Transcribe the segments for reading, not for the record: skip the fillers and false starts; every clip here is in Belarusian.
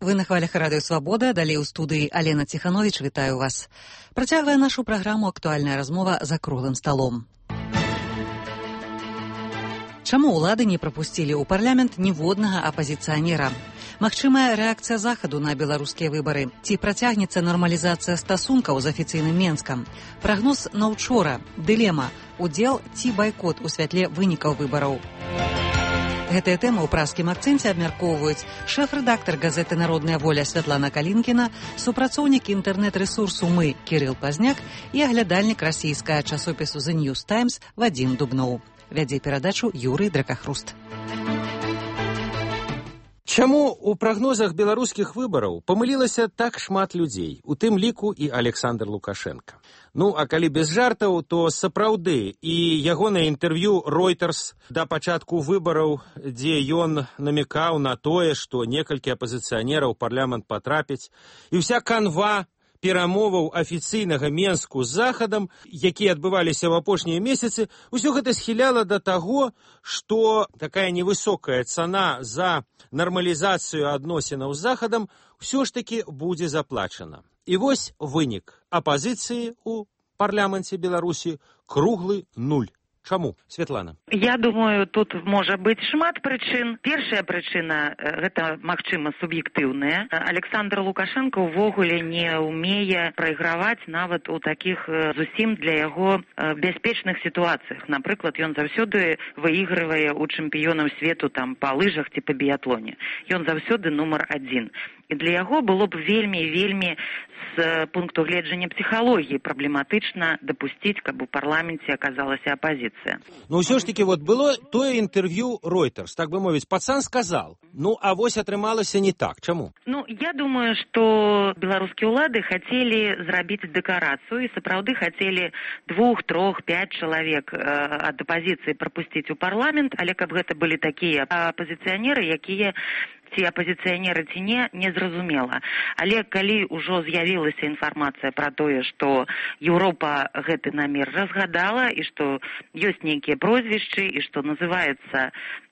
Вы на хвалях радыё Свабода, далей у студыі Алена Ціхановіч, вітаю вас. Працягвае нашу праграму актуальная размова за круглым сталом. Чаму ўлады не прапусцілі ў парламент ніводнага апазіцыянера? Магчымая рэакцыя Захаду на беларускія выбары? Ці працягнецца нармалізацыя стасункаў з афіцыйным Менскам? Прагноз на ўчора, дылема, удзел ці байкот у святле вынікаў выбараў? Гэтыя тэмы ў праскім акцэнце абмяркоўваюць шэф-рэдактар газеты «Народная воля» Святлана Калінкіна, супрацоўнік інтэрнэт-рэсурсу «Мы» Кірыл Пазняк і аглядальнік расійскага часопісу «The News Times» Вадзім Дубноў. Вядзе перадачу Юрый Дракахруст. Чаму у прагнозах беларускіх выбараў памылілася так шмат людзей, у тым ліку і Александр Лукашенко? Ну, а калі без жартаў, то сапраўды і ягонае інтэрв'ю Reuters да пачатку выбараў, дзе ён намекаў на тое, што некалькі апазіцыянераў у парламент патрапяць, і ўся канва перамоваў афіцыйнага Менску з Захадам, якія адбываліся ў апошнія месяцы, усё гэта схіляла да таго, што такая невысокая цана за нармалізацыю адносінаў з Захадам ўсё ж такі будзе заплачана. І вось вынік апазіцыі ў парламенце Беларусі круглы нуль. Чаму, Светлана? Я думаю, тут можа быць шмат прычын. Першая прычына гэта, магчыма, суб'ектыўная. Александр Лукашенко ўвогуле не ўмее прайграваць нават у такіх зусім для яго бяспечных сітуацыях. Напрыклад, ён заўсёды выйгрывае у чэмпіёнаў свету там па лыжах ці па біятлоне. Ён заўсёды нумар адзін. І для яго было б вельмі з пункту гледжання псіхалогіі праблематычна дапусціць, каб у парламенце аказалася апазіцыя. Ну, ўсё ж таки, вот было тое інтэрв'ю Reuters, так бы мовіць, пацан сказал. Ну, а вось атрымалася не так. Чаму? Ну, я думаю, што беларускія ўлады хацелі зрабіць дэкарацыю і сапраўды хацелі 2, 3, 5 чалавек ад апазіцыі прапусціць у парламент, але каб гэта былі такія апазіцыянеры, якія ці апазіцыянеры ці не зразумела. Але калі ўжо з'явілася інфармацыя пра тое, што Еўропа гэты намер разгадала і што ёсць нейкія прозвішчы і што называецца,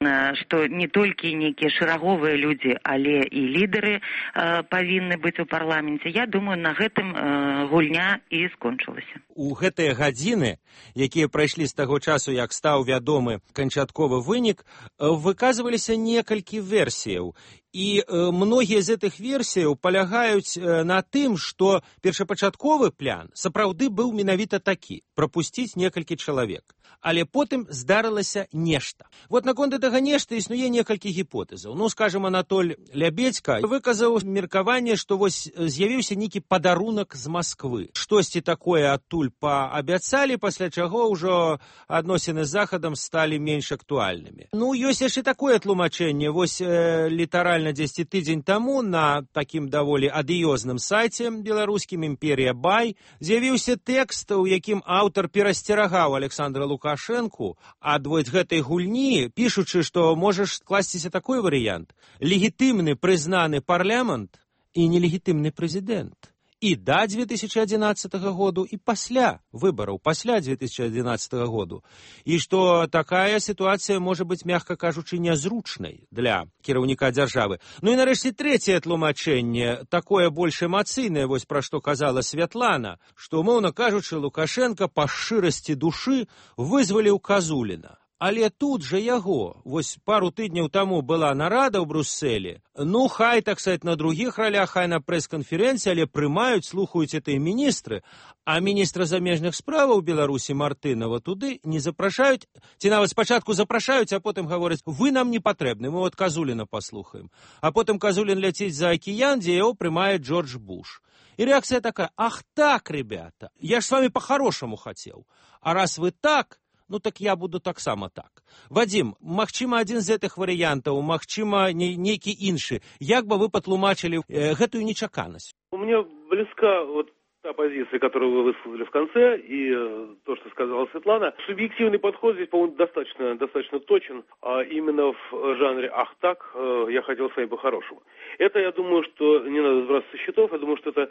што не толькі нейкія шэраговыя людзі, але і лідары павінны быць у парламенце, я думаю, на гэтым гульня і скончылася. У гэтыя гадзіны, якія прайшлі з таго часу, як стаў вядомы канчатковы вынік, выказваліся некалькі версіяў. І многія з гэтых версіяў палягаюць на тым, што першапачатковы план сапраўды быў менавіта такі – прапусціць некалькі чалавек. Але потым здарылася нешта. Вот наконт гэтага нешта існуе некалькі гіпотэзаў. Ну, скажем, Анатоль Лябедзька выказаў меркаванне, што вось з'явіўся нейкі падарунак з Масквы. Штосьці такое адтуль паабяцалі, пасля чаго ўжо адносіны з Захадам сталі менш актуальнымі. Ну, ёсць яшчэ такое тлумачэнне. Вось літаральна 10 тыдзень таму на такім даволі адыёзным сайце беларускім «Імперія Бай» з'явіўся тэкст, у якім аўтар перасцерагаў Александра Лукашенку ад вось гэтай гульні, пішучы, што можа скласціся такой варыянт: легітымны прызнаны парламент і нелегітымны прэзідэнт. І да 2011 году, і пасля выбараў, пасля 2011 году. І што такая сітуацыя можа быць, мякка кажучы, нязручнай для кіраўніка дзяржавы. Ну і нарэшце трэцяе тлумачэнне, такое больш эмацыйнае, вось пра што казала Святлана, што, умоўна кажучы, Лукашенко па шчырасці душы вызваліў Казуліна. Але тут жа яго, вось пару тыдняў таму была нарада ў Брусселі, ну, хай, так сказать, на другіх ролях, хай на прэс-канферэнцыі, але прымаюць, слухаюць гэтыя міністры, а міністра замежных справаў Беларусі Мартынова туды не запрашаюць, ці нават спачатку запрашаюць, а потым гавораць, вы нам не патрэбны, мы от Казуліна паслухаем. А потым Казулін ляціць за акіян, дзе яго прымае Джордж Буш. І рэакцыя такая: ах так, ребята, я ж с вами по-хорошему хотел, а раз вы так, ну так я буду таксама так. Вадзім, магчыма, адзін з гэтых варыянтаў, магчыма, нейкі іншы. Як бы вы патлумачылі гэтую нечаканасць? Мне близка вот та позиция, которую вы высказали в конце, и то, что сказала Светлана. Субъективный подход здесь, по-моему, достаточно точен, а именно в жанре «ах так, я хотел с вами по-хорошему». Это, я думаю, что не надо сбрасывать со счетов, я думаю, что это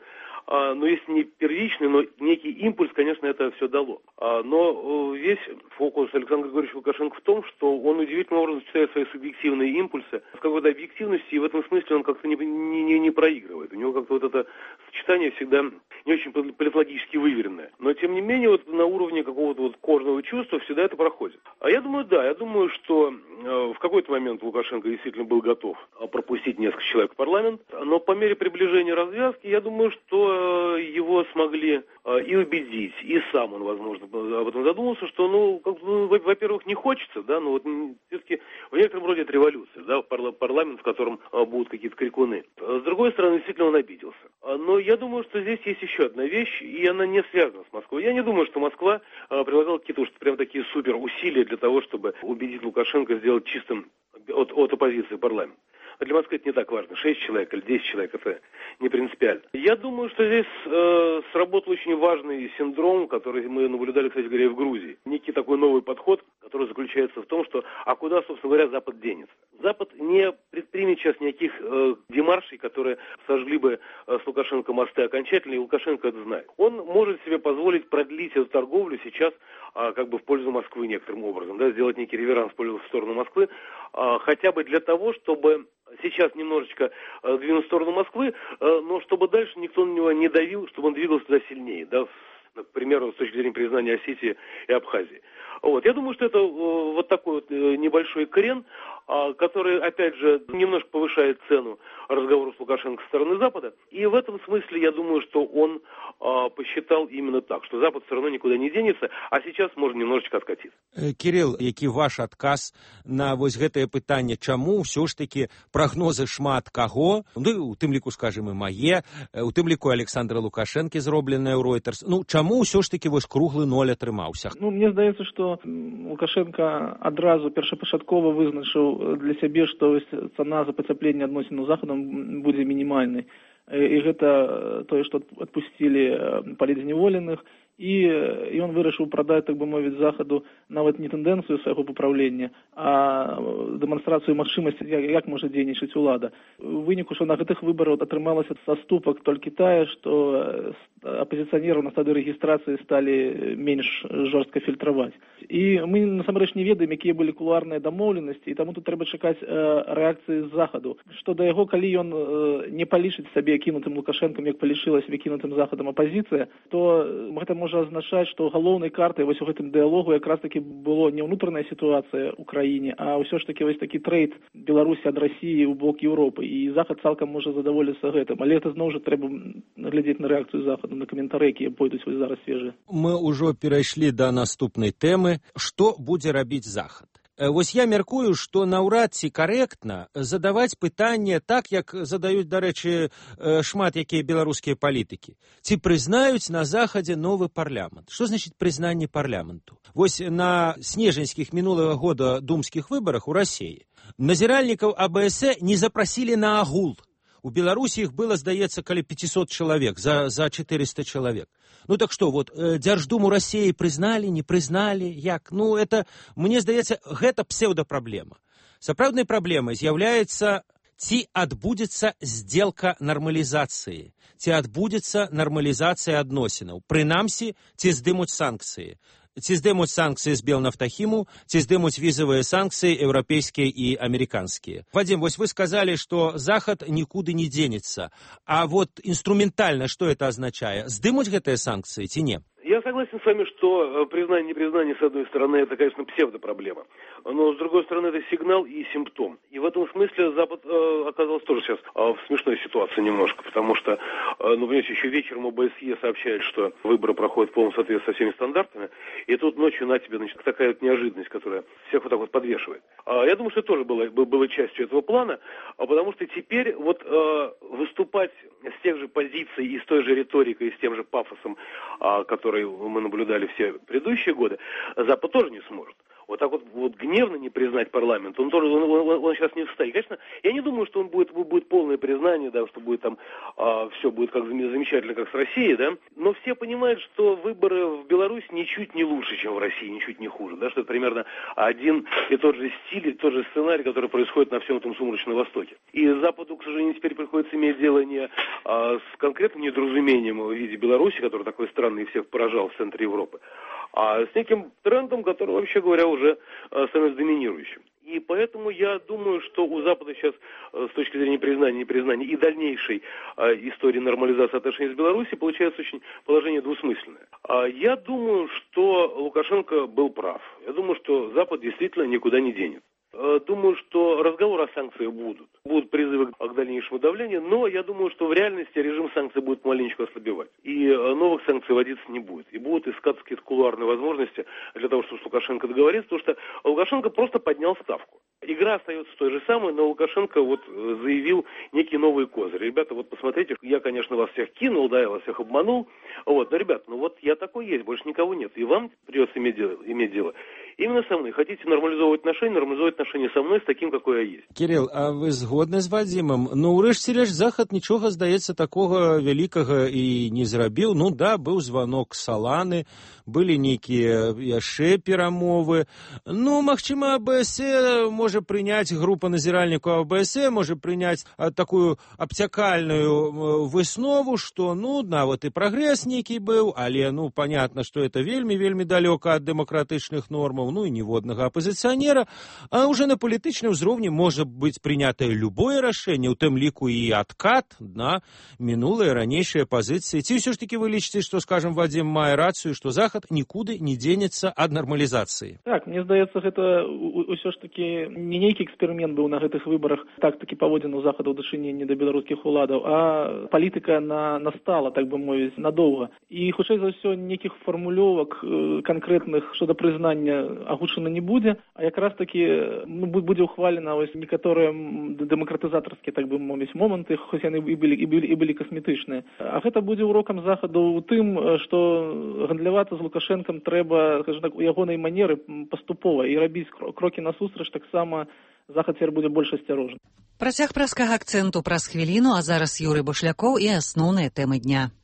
но если не первичный, но некий импульс, конечно, это все дало. Но весь фокус Александра Григорьевича Лукашенко в том, что он удивительным образом сочетает свои субъективные импульсы с какой-то объективностью, и в этом смысле он как-то не проигрывает. У него как-то вот это сочетание всегда не очень политологически выверенное. Но, тем не менее, вот на уровне какого-то вот кожного чувства всегда это проходит. А я думаю, да, я думаю, что в какой-то момент Лукашенко действительно был готов пропустить несколько человек в парламент, но по мере приближения развязки, я думаю, что его смогли и убедить, и сам он, возможно, об этом задумался, что, во-первых, не хочется, да, но вот все-таки в некотором роде это революция, да, парламент, в котором будут какие-то крикуны. С другой стороны, действительно он обиделся. Но я думаю, что здесь есть еще одна вещь, и она не связана с Москвой. Я не думаю, что Москва прилагала какие-то уж прям такие супер усилия для того, чтобы убедить Лукашенко сделать чистым от оппозиции парламент. А для Москвы это не так важно. 6 человек или 10 человек, это не принципиально. Я думаю, что здесь сработал очень важный синдром, который мы наблюдали, кстати говоря, и в Грузии. Некий такой новый подход, который заключается в том, что куда, собственно говоря, Запад денется. Запад не предпримет сейчас никаких демаршей, которые сожгли бы с Лукашенко мосты окончательно, и Лукашенко это знает. Он может себе позволить продлить эту торговлю сейчас как бы в пользу Москвы некоторым образом, да, сделать некий реверанс в сторону Москвы, хотя бы для того, чтобы сейчас немножечко двинуть в сторону Москвы, но чтобы дальше никто на него не давил, чтобы он двигался туда сильнее, да, к примеру, с точки зрения признания Осетии и Абхазии. Вот. Я думаю, что это вот такой вот небольшой крен, который, опять же, немножко повышает цену разговору с Лукашенко со стороны Запада. И в этом смысле, я думаю, что он посчитал именно так, что Запад все равно никуда не денется, а сейчас можно немножечко откатиться. Кирилл, які ваш адказ на вось гэтае пытанне, чаму ўсё ж такі прагнозы шмат каго, у тым ліку, скажем, і мае, у тым ліку Александра Лукашэнкі, зробленае ў Reuters, чаму ўсё ж такі вось круглы ноль атрымаўся? Мне здаецца, што Лукашенко адразу першапачаткова вызначыў для сябе, што цана за пацяпленне адносінаў з Захадам будзе мінімальнай. І гэта тое, што адпусцілі палітзняволеных, і ён вырашыў прадаць, так бы мовіць, Захаду нават не тэндэнцыю свайго папраўлення, а дэманстрацыю магчымасці, як можа дзейнічаць улада. У выніку, што на гэтых выбарах атрымалася саступак толькі тая, што апазіцыянераў на стадыі рэгістрацыі сталі менш жорстка фільтраваць. І мы, насамрэч, не ведаем, якія былі кулуарныя дамоўленасці, і таму тут трэба чакаць рэакцыі з Захаду. Што да яго, калі ён не палічыць сабе кінутым Лукашэнкам, як палічылася кінутым Захадам апазіцыя, то гэта можа азначаць, што галоўнай картай вось у гэтым дыялогу якраз таки было не ўнутраная сітуацыя ў краіне, а ўсё ж таки вось такі трэйд Беларусі ад Расіі ў бок Еўропы, і Захад цалкам можа задаволіцца гэтым. Але гэта зноў жа трэба глядзець на рэакцыю Захаду, на каментары, якія пойдуць вось зараз свежыя. Мы ўжо перайшлі да наступнай тэмы. Што будзе рабіць Захад? Вось я мяркую, што наўрад ці карэктна задаваць пытанне так, як задаюць, дарэчы, шмат якія беларускія палітыкі. Ці прызнаюць на Захадзе новы парламент? Што значыць прызнанне парламенту? Вось на снежаньскіх мінулага года думскіх выбарах у Расіі назіральнікаў АБС не запрасілі на агул. У Беларусі іх было, здаецца, каля 500 чалавек, за 400 чалавек. Так што, Дзярждуму Расіі прызналі, не прызналі, як? Это, мне здаецца, гэта псеўдапраблема. Сапраўднай праблемай з'яўляецца, ці адбудзецца здзелка нармалізацыі, ці адбудзецца нармалізацыя адносінаў. Прынамсі, ці здымуць санкцыі. Ці здымуць санкцыі з Белнафтахіму, ці здымуць візавыя санкцыі еўрапейскія і амерыканскія. Вадзім, вось вы сказалі, што Захад нікуды не дзенецца. А інструментальна што это азначае? Здымуць гэтыя санкцыі ці не? Я согласен с вами, что признание-непризнание, с одной стороны, это, конечно, псевдопроблема. Но, с другой стороны, это сигнал и симптом. И в этом смысле Запад оказался тоже сейчас в смешной ситуации немножко, потому что, понимаете, еще вечером ОБСЕ сообщает, что выборы проходят в полном соответствии со всеми стандартами, и тут ночью на тебе, такая вот неожиданность, которая всех вот так вот подвешивает. Я думаю, что это тоже было частью этого плана, потому что теперь выступать с тех же позиций и с той же риторикой, и с тем же пафосом, который мы наблюдали все предыдущие годы, Запад тоже не сможет. вот так вот гневно не признать парламент, он сейчас не встанет. Конечно, я не думаю, что он будет полное признание, да, что будет там все будет как замечательно, как с Россией, да, но все понимают, что выборы в Беларуси ничуть не лучше, чем в России, ничуть не хуже, да, что это примерно один и тот же стиль, и тот же сценарий, который происходит на всем этом сумрачном Востоке. И Западу, к сожалению, теперь приходится иметь дело не с конкретным недоразумением в виде Беларуси, который такой странный и всех поражал в центре Европы, а с неким трендом, который, вообще говоря, уже становится доминирующим. И поэтому я думаю, что у Запада сейчас с точки зрения признания, непризнания и дальнейшей истории нормализации отношений с Беларусью получается очень положение двусмысленное. Я думаю, что Лукашенко был прав. Я думаю, что Запад действительно никуда не денет. Думаю, что разговоры о санкциях будут. Будут призывы к дальнейшему давлению, но я думаю, что в реальности режим санкций будет маленечко ослабевать. И новых санкций вводиться не будет. И будут искаться какие-то кулуарные возможности для того, чтобы с Лукашенко договориться, потому что Лукашенко просто поднял ставку. Игра остается той же самой, но Лукашенко заявил некие новые козыри. Ребята, посмотрите, я, конечно, вас всех кинул, да, я вас всех обманул. Но, ребят, я такой есть, больше никого нет. И вам придется иметь дело. Именно со мной. Хотите нормализовывать отношения со мной, с таким, какой я есть. Кирилл, а вы згодны з Вадзімом? Урэшце рэшт, Захад нічога, здаецца, такога вялікага і не зрабіў. Да, быў званок Саланы, былі нейкія яшчэ перамовы. Магчыма, АБСЕ можа прыняць, група назіральнікаў АБСЕ можа прыняць такую абцякальную выснову, што, нават і прагрэс нейкі быў, але, понятно, што это вельмі далёка ад дэмакратычных нормаў, і ніводнага апозіцыянера, а ўжо на палітычным узроўні можа быць прынятае любое рашэнне, у тым ліку і адкат на мінулыя ранейшыя пазіцыі. Ці ўсё ж такі вы лічыце, што, скажам, Вадзім мае рацыю, што Захад нікуды не дзенецца ад нармалізацыі? Так, мне здаецца, гэта ўсё ж такі не нейкі эксперымент быў на гэтых выбарах, так-такі паводзіны ў Захаду ў дачыненні да беларускіх уладаў, а палітыка настала, так бы мовіць, надоўга. І, хутчэй за ўсё, нейкіх фармулёвак канкрэтных щодо прызнання агучана не будзе, а якраз такі будзе ухвалена некаторыя дэмакратызатарскія, так бы мовіць, моманты, хоць яны і былі касметычныя. А гэта будзе урокам Захаду ў тым, што гандлявацца з Лукашэнкам трэба, скажем так, у ягонай манеры паступова і рабіць крокі насустрач, таксама Захад цяпер будзе больш асцярожны. Працяг прэскага акцэнту праз хвіліну, а зараз Юрый Башлякоў і асноўныя тэмы дня.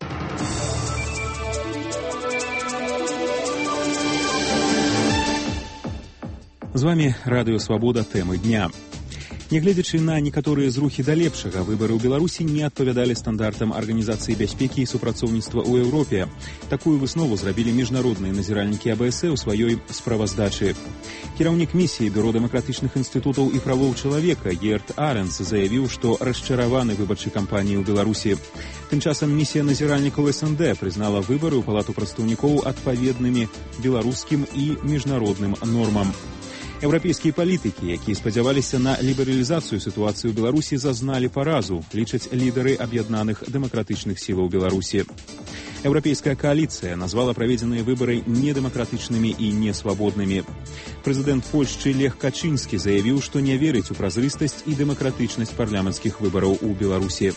З вами Радыё Свабода, тэмы дня. Нягледзячы на некаторыя зрухі да лепшага, выбары ў Беларусі не адпавядалі стандартам Арганізацыі бяспекі і супрацоўніцтва ў Еўропе. Такую выснову зрабілі міжнародныя назіральнікі АБСЕ ў сваёй справаздачы. Кіраўнік місіі Бюро дэмакратычных інстытутаў і правоў чалавека Герт Аренс заявіў, што расчараваны выбарчай кампаніяй у Беларусі. Тым часам місія назіральнікаў СНД прызнала выбары ў Палату прадстаўнікоў адпаведнымі беларускім і міжнародным нормам. Еўрапейскія палітыкі, якія спадзяваліся на лібералізацыю сітуацыі ў Беларусі, зазналі паразу, лічаць лідары аб'яднаных дэмакратычных сілаў Беларусі. Еўрапейская кааліцыя назвала праведзеныя выбары недэмакратычнымі і несвабоднымі. Прэзідэнт Польшчы Лех Качынскі заявіў, што не верыць у празрыстасць і дэмакратычнасць парламенцкіх выбараў у Беларусі.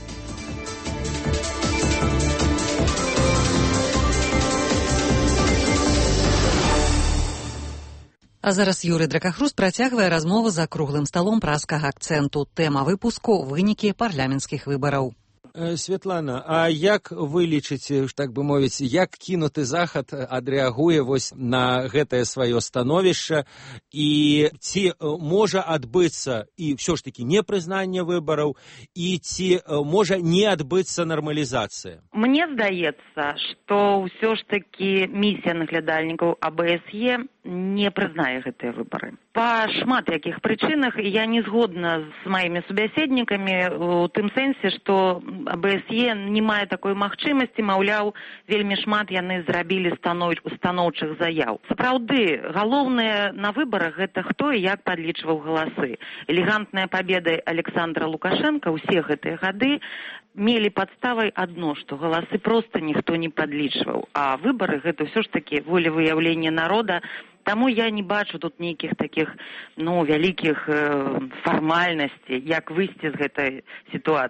А зараз Юрый Дракахрус працягвае размову за круглым сталом праскага акцэнту. Тэма выпуску – вынікі парламенцкіх выбараў. Святлана, а як вы лічыце, так бы мовіць, як кінуты Захад адрэагуе на гэтае сваё становішча, і ці можа адбыцца і ўсё ж такі непрызнанне выбараў, і ці можа не адбыцца нармалізацыя? Мне здаецца, што ўсё ж такі місія наглядальнікаў АБСЕ не прызнае гэтыя выбары. Па шмат якіх прычынах я не згодна з маімі субяседнікамі у тым сэнсе, што АБСЕ не мае такой магчымасці, маўляў, вельмі шмат яны зрабілі устаноўчых заяў. Сапраўды, галоўнае на выбарах гэта хто і як падлічваў галасы. Элегантная пабеда Александра Лукашенка ўсе гэтыя гады мелі падставай адно, што галасы проста ніхто не падлічваў. А выбары гэта ўсё ж такі волевыяўленне народа. Таму я не бачу тут нейкіх такіх, вялікіх фармальнасцей, як выйсці з гэтай сітуацыі.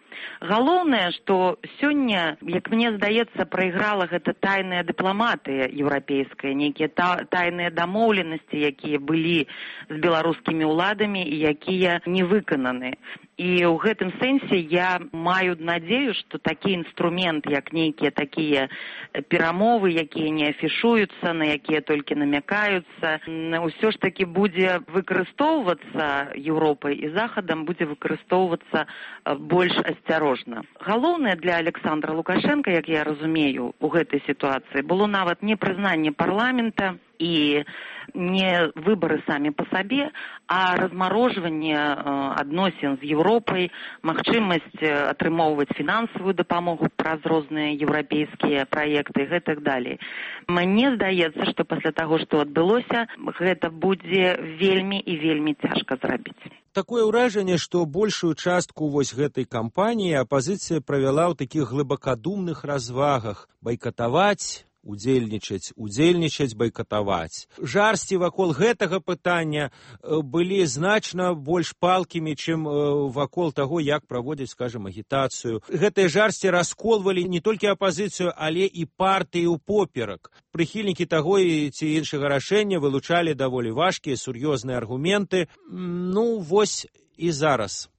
Галоўнае, што сёння, як мне здаецца, прайграла гэта тайная дыпламатыя еўрапейская, нейкія тайныя дамоўленасці, якія былі з беларускімі ўладамі і якія не выкананы. І ў гэтым сэнсе я маю надзею, што такі інструмент, як нейкія такія перамовы, якія не афішуюцца, на якія толькі намякаюцца, ўсё ж такі будзе выкарыстоўвацца Еўропай і Захадам, будзе выкарыстоўвацца больш асцярожна. Галоўнае для Александра Лукашенка, як я разумею, у гэтай сітуацыі было нават не прызнанне парламента і не выборы самі па сабе, а размарожванне адносін з Еўропай, магчымасць атрымоўваць фінансавую дапамогу праз розныя еўрапейскія праекты і гэтак далей. Мне здаецца, што пасля таго, што адбылося, гэта будзе вельмі і вельмі цяжка зрабіць. Такое ўражанне, што большую частку вось гэтай кампаніі апазіцыя правяла ў такіх глыбакадумных развагах: байкатаваць, удзельнічаць, байкатаваць. Жарсці вакол гэтага пытання былі значна больш палкімі, чым вакол таго, як праводзіць, скажам, агітацыю. Гэтыя жарсці расколвалі не толькі апазіцыю, але і партыі ўпоперак. Прыхільнікі таго ці іншага рашэння вылучалі даволі важкія, сур'ёзныя аргументы. Ну, вось і зараз.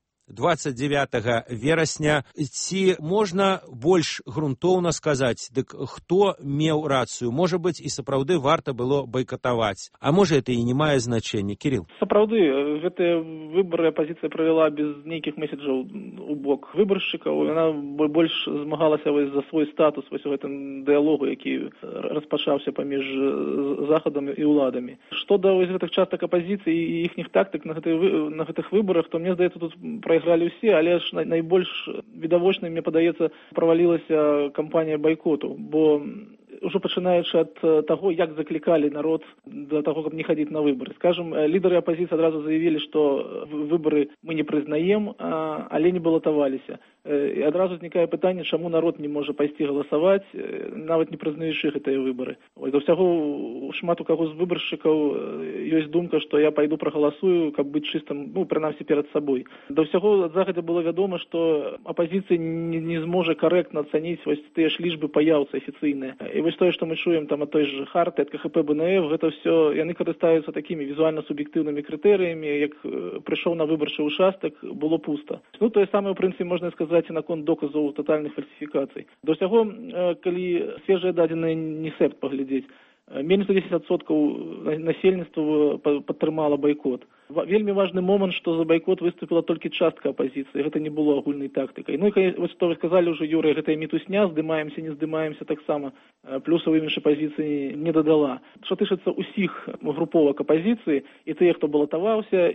29 верасня, ці можна больш грунтоўна сказаць, дык хто меў рацыю? Можа быць, і сапраўды варта было байкатаваць. А можа, это і не мае значэння. Кірыл? Сапраўды, гэтыя выбары апазіцыя правяла без нейкіх месяджаў у бок выбаршчыкаў. Яна больш змагалася за свой статус вось у гэтым дыялогу, які распачаўся паміж Захадам і ўладамі. Што да гэтых частак апазіцыі і іхніх тактык на гэтых выбарах, то мне здаецца, тут прайгралі ўсе, але ж найбольш відавочна, мне падаецца, правалілася кампанія байкоту, бо ўжо пачынаючы ад таго, як заклікалі народ да таго, каб не хадзіць на выбары. Скажем, лідары апазіцыі адразу заявілі, што выбары мы не прызнаем, але не балатаваліся. І адразу узнікае пытанне, чаму народ не можа пайсці галасаваць, нават не прызнаючы гэтыя выбары. Да ўсяго, шмат у каго з выбаршчыкаў ёсць думка, што я пайду прагаласую, каб быць чыстым, прынамсі перад сабой. Да ўсяго загадзя было вядома, што апазіцыя не зможа карэктна ацаніць вось тыя ж лічбы паяўцы афіцыйныя. І вось тое, што мы чуем там ад той же Харты, ад КХП БНФ, гэта ўсё, яны карыстаюцца такімі візуальна-суб'ектыўнымі крытэрыямі, як прыйшоў на выбарчы ўчастак, было пуста. Ну, тое самае, ў прынцыпе, можна сказаць і наконт доказаў татальных фальсіфікацый. Да ўсяго, калі свежыя дадзеныя не сэпт паглядзець, менш за 10% насельніцтва падтрымала байкот. Вельмі важны момант, што за байкот выступіла толькі частка апазіцыі, гэта не было агульнай тактыкай. Ну і вось што вы сказалі ўжо, Юрый, гэтая мітусня, здымаемся, не здымаемся, таксама плюсаў імідж апазіцыі не дадала. Што тычыцца ўсіх груповак апазіцыі, і тыя, хто балатаваўся,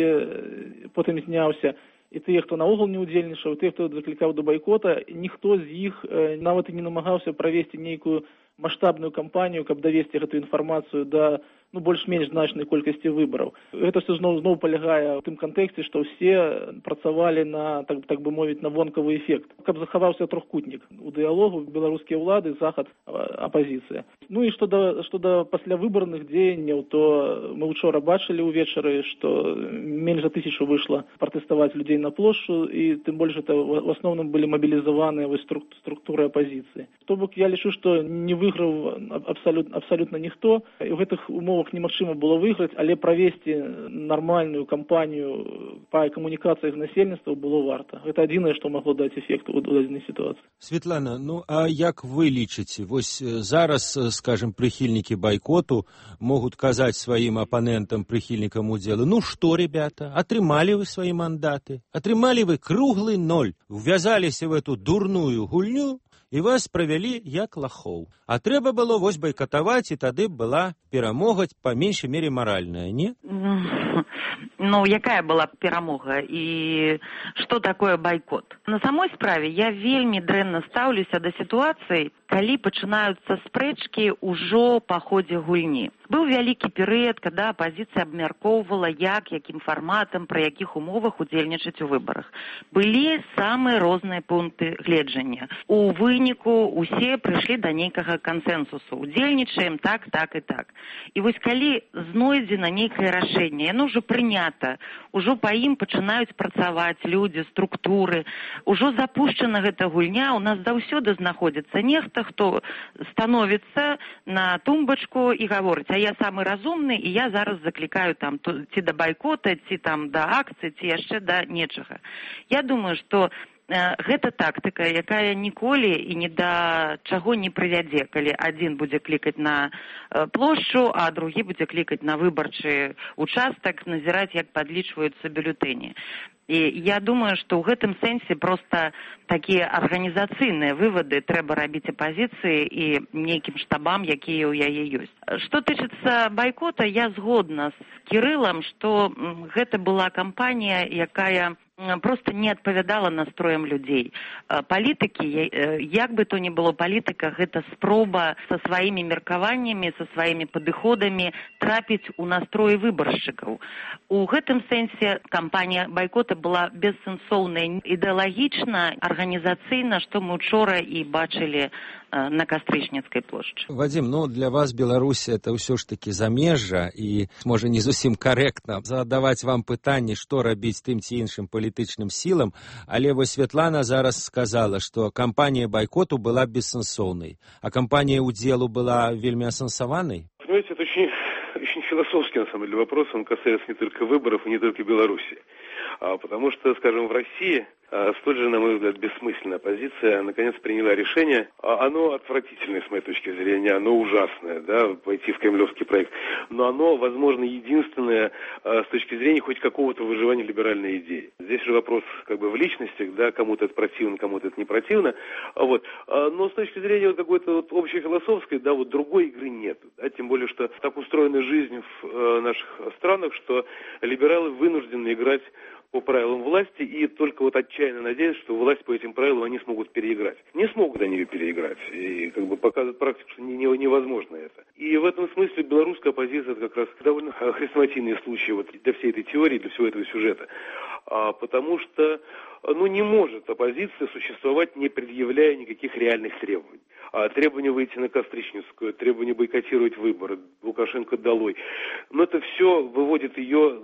і потым зняўся, і тыя, хто наогул не ўдзельнічаў, тыя, хто заклікаў да байкота, ніхто з іх нават і не намагаўся правесці нейкую маштабную кампанію, каб давесці гэтую інфармацыю да больш-менш значнай колькасці выбараў. Гэта все зноў палягае ў тым кантэксце, што ўсе працавалі на, так бы мовіць, на вонкавы эфект. Каб захаваўся трохкутнік у дыялогу беларускія ўлады, Захад, апазіцыя. Ну і што да паслявыбарных дзеянняў, то мы учора бачылі ўвечары, што менш за 1000 выйшла пратэставаць людзей на плошчу, і тым больш это в асноўным былі мабілізаваныя структуры апазіцыі. То бок я лічу, што не выйграў абсалютна ніхто, і ў гэтых умовах немагчыма было выйграць, але правесці нармальную кампанію па камунікацыях насельніцтва было варта. Гэта адзінае, што магло даць эфект у дадзенай сітуацыі. Светлана, ну а як вы лічыце? Вось зараз, скажем, прыхільнікі байкоту могуць казаць сваім апанентам, прыхільнікам удзелу: ну што, ребята, атрымалі вы свае мандаты, атрымалі вы круглы ноль, увязаліся в эту дурную гульню, і вас правялі як лахоў. А трэба было вось байкатаваць, і тады была перамога, па меншай мере, маральная, не? Ну, якая была перамога і што такое байкот? На самой справе я вельмі дрэнна стаўлюся да сітуацыі, калі пачынаюцца спрэчкі ўжо па ходзе гульні. Быў вялікі перыяд, калі апазіцыя абмяркоўвала, якім фарматам, пры якіх умовах удзельнічаць у выбарах. Былі самыя розныя пункты гледжання. У выніку выніку усе прыйшлі да нейкага кансэнсусу. Удзельнічаем так і так. І вось калі знойдзена нейкае рашэнне, яно ўжо прынята, ужо па ім пачынаюць працаваць людзі, структуры, ужо запушчана гэта гульня, у нас заўсёды знаходзіцца нехта, хто становіцца на тумбачку і гаворыць, а я самы разумны, і я зараз заклікаю там ці да байкота, ці там да акцыі, ці яшчэ да нечага. Я думаю, што гэта тактыка, якая ніколі і ні да чаго не прывядзе, калі адзін будзе клікаць на плошчу, а другі будзе клікаць на выбарчы участак, назіраць, як падлічваюцца бюлетэні. І я думаю, што ў гэтым сэнсе проста такія арганізацыйныя вывады трэба рабіць апазіцыі і нейкім штабам, якія ў яе ёсць. Што тычыцца байкота, я згодна з Кірылам, што гэта была кампанія, якая просто не адпавядала настроям людзей. Палітыкі, як бы то ни было палітыка, гэта спроба са сваімі меркаваннямі, са сваімі падыходамі трапіць у настроі выбаршчыкаў. У гэтым сэнсе кампанія байкота была бессэнсоўная ідэалагічна, арганізацыйна, што мы учора і бачылі на Кастрычніцкай плошчы. Вадзім, для вас Беларусь это ўсё ж таки замежжа, і можа не зусім карэктна задаваць вам пытанне, што рабіць тым ці іншым палітычным сілам, але вось Святлана зараз сказала, што кампанія байкоту была бессэнсоўнай, а кампанія удзелу была вельмі асэнсаванай? Понимаете, это очень философский, на самом деле, вопрос, он касается не только выборов и не только Беларуси. Потому что, скажем, в России столь же, на мой взгляд, бессмысленная оппозиция наконец приняла решение. Оно отвратительное, с моей точки зрения, оно ужасное, да, пойти в кремлевский проект. Но оно, возможно, единственное с точки зрения хоть какого-то выживания либеральной идеи. Здесь же вопрос как бы в личностях, да, кому-то это противно, кому-то это не противно. Вот. Но с точки зрения вот какой-то общефилософской, да, вот другой игры нет. Да, тем более, что так устроена жизнь в наших странах, что либералы вынуждены играть по правилам власти и только вот отчаянно надеются, что власть по этим правилам они смогут переиграть. Не смогут они ее переиграть. И как бы показывает практика, что невозможно это. И в этом смысле белорусская оппозиция это как раз довольно хрестоматийный случай вот для всей этой теории, для всего этого сюжета. Потому что не может оппозиция существовать, не предъявляя никаких реальных требований. Требования выйти на Кастрычницкую, требования бойкотировать выборы, Лукашенко долой. Но это все выводит ее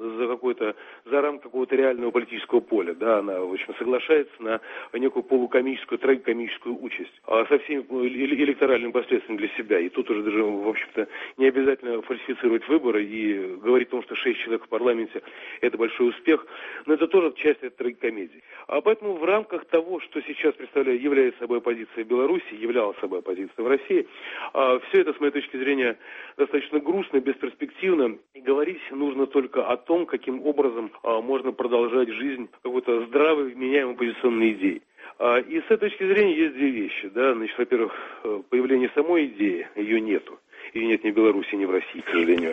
за рамки какого-то реального политического поля. Да, она, в общем, соглашается на некую полукомическую, трагикомическую участь. Со всеми электоральными последствиями для себя. И тут уже даже, в общем-то, не обязательно фальсифицировать выборы и говорить о том, что 6 человек в парламенте – это большой успех. Но это тоже часть этой трагикомедии. Поэтому в рамках того, что сейчас является собой оппозиция в Беларуси, являлась собой оппозиция в России, все это, с моей точки зрения, достаточно грустно, бесперспективно. И говорить нужно только о том, каким образом можно продолжать жизнь какой-то здравой, вменяемой оппозиционной идеи. И с этой точки зрения есть две вещи. Да? Значит, во-первых, появление самой идеи, ее нету. Ее нет ни в Беларуси, ни в России, к сожалению.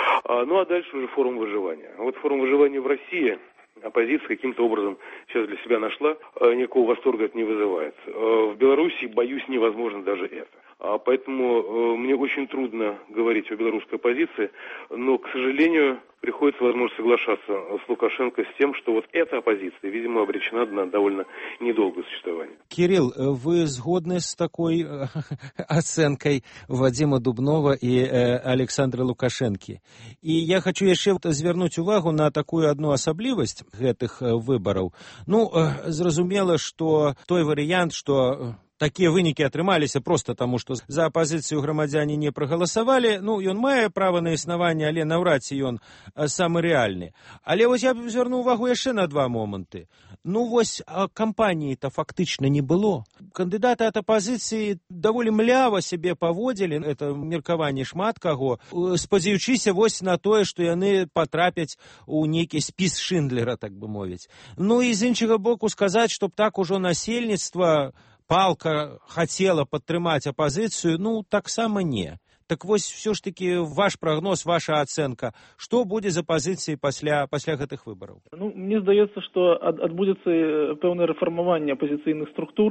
А дальше уже форум выживания. Вот форум выживания в России оппозиция каким-то образом сейчас для себя нашла, никакого восторга это не вызывает. В Беларуси, боюсь, невозможно даже это. Поэтому мне очень трудно говорить о белорусской оппозиции, но, к сожалению, приходится, возможно, соглашаться с Лукашенко с тем, что вот эта оппозиция, видимо, обречена на довольно недолгое существование. Кирилл, вы згодны с такой оценкой Вадима Дубнова и Александра Лукашенки? И я хочу еще звярнуць увагу на такую одну асаблівасць гэтых выбораў. Зразумела, что той вариант, что такія вынікі атрымаліся проста таму, што за апазіцыю грамадзяне не прагаласавалі. Ён мае права на існаванне, але наўрад ці ён самы рэальны. Але вось я б звярнуў увагу яшчэ на два моманты. Кампаніі-то фактычна не было. Кандыдаты ад апазіцыі даволі млява сябе паводзілі, это меркаванне шмат каго, спадзяючыся вось на тое, што яны патрапяць у нейкі спіс Шиндлера, так бы мовіць. І з іншага боку сказаць, што так ужо насельніцтва палка хотела падтрымаць апазіцыю, таксама не. Так вось, все ж таки, ваш прогноз, ваша оценка, што будзе з апазіцыяй пасля гэтых выбараў? Мне здаецца, што адбудзецца пэўнае рэфармаванне апазіцыйных структур,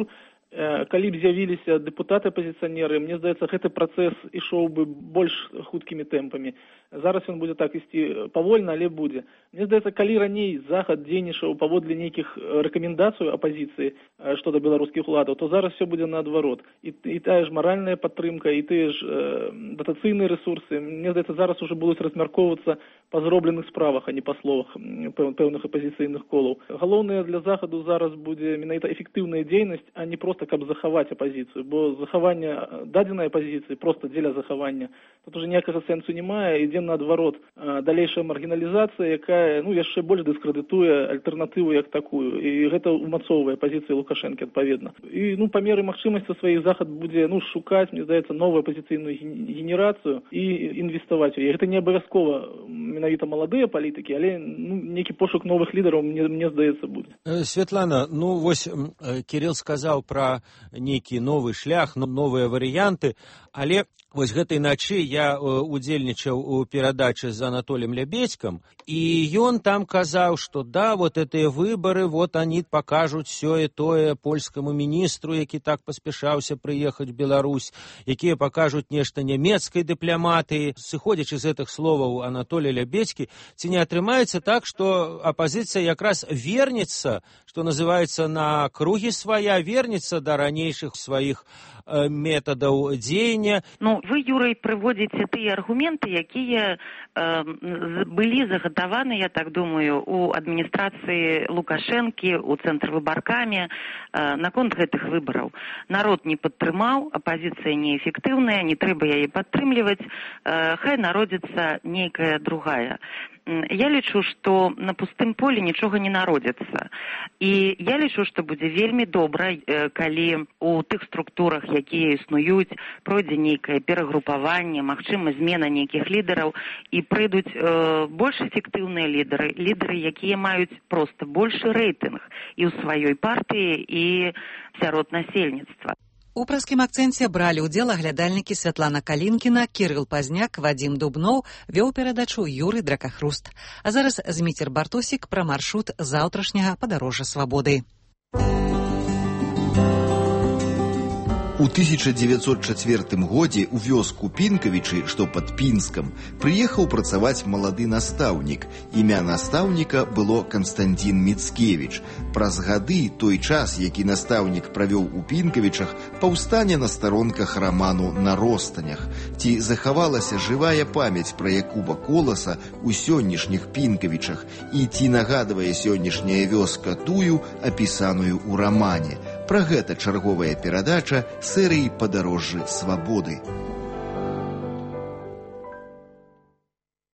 Калі б з'явіліся дэпутаты-апазіцыянеры, мне здаецца, гэты працэс ішоў бы больш хуткімі тэмпамі. Зараз ён будзе так ісці павольна, але будзе. Мне здаецца, калі раней Захад дзейнічаў паводле нейкіх рэкамендацый апазіцыі што да беларускіх уладаў, то зараз все будзе наадварот. І тая ж маральная падтрымка, і тыя ж датацыйныя рэсурсы, мне здаецца, зараз уже будуць размяркоўвацца па зробленых справах, а не па словах пэўных апазіцыйных колаў. Галоўнае для Захаду зараз будзе менавіта эфектыўная дзейнасць, а не проста каб захаваць апазіцыю, бо захаванне дадзенай апазіцыі проста дзеля захавання тут уже ніякага сэнсу не мае, ідзе наадварот далейшая маргіналізацыя, якая яшчэ больш дыскрэдытуе альтэрнатыву як такую, і гэта умацоўвае пазіцыі Лукашэнкі адпаведна. І па меры магчымасці сваіх Захад будзе шукаць, мне здаецца, новую апазіцыйную генерацыю і інвеставаць у яе. Гэта не абавязкова менавіта маладыя палітыкі, але нейкі пошук новых лідараў, мне здаецца, будзе. Светлана, вось Кірыл сказаў пра нейкі новы шлях, новыя варыянты, але вось гэтай начы я удзельнічаў у перадачы з Анатолием Лябедзькам, і ён там казаў, што да, вот этыя выбары, вот они пакажуць сёе-тое польскаму міністру, які так паспяшаўся прыехаць в Беларусь, якія пакажуць нешта нямецкай дыпламатыі. Сыходзячы з гэтых словаў Анатолия Лябедзькі, ці не атрымаецца так, што апазіцыя якраз вернецца, што называецца, на кругі свая, вернецца да ранейшых сваіх метадаў дзеяння. Вы, Юрый, прыводзіце тыя аргументы, якія былі загатаваны, я так думаю, у адміністрацыі Лукашэнкі, у цэнтрвыбаркаме наконт гэтых выбараў. Народ не падтрымаў, апазіцыя неэфектыўная, не трэба яе падтрымліваць, хай народзіцца нейкая другая. Я лічу, што на пустым полі нічога не народзіцца. І я лічу, што будзе вельмі добра, калі у тых структурах, якія існуюць, пройдзе нейкае перагрупаванне, магчыма, змена нейкіх лідараў, і прыйдуць больш эфектыўныя лідары, якія маюць проста большы рэйтынг і ў сваёй партыі, і сярод насельніцтва. У праскім акцэнце бралі ўдзел аглядальнікі Святлана Калінкіна, Кірыл Пазняк, Вадзім Дубноў, вёў перадачу Юрый Дракахруст. А зараз Зміцер Бартосік пра маршрут заўтрашняга падарожжа свабоды. У 1904 годзе ў вёску Пінкавічы, што пад Пінскам, прыехаў працаваць малады настаўнік. Імя настаўніка было Канстантін Міцкевіч. Праз гады той час, які настаўнік правёў у Пінкавічах, паўстане на старонках раману «На ростанях». Ці захавалася жывая памяць пра Якуба Коласа ў сённяшніх Пінкавічах, і ці нагадвае сённяшняя вёска тую, апісаную ў рамане. Пра гэта чарговая перадача серыі «Падарожжы свабоды».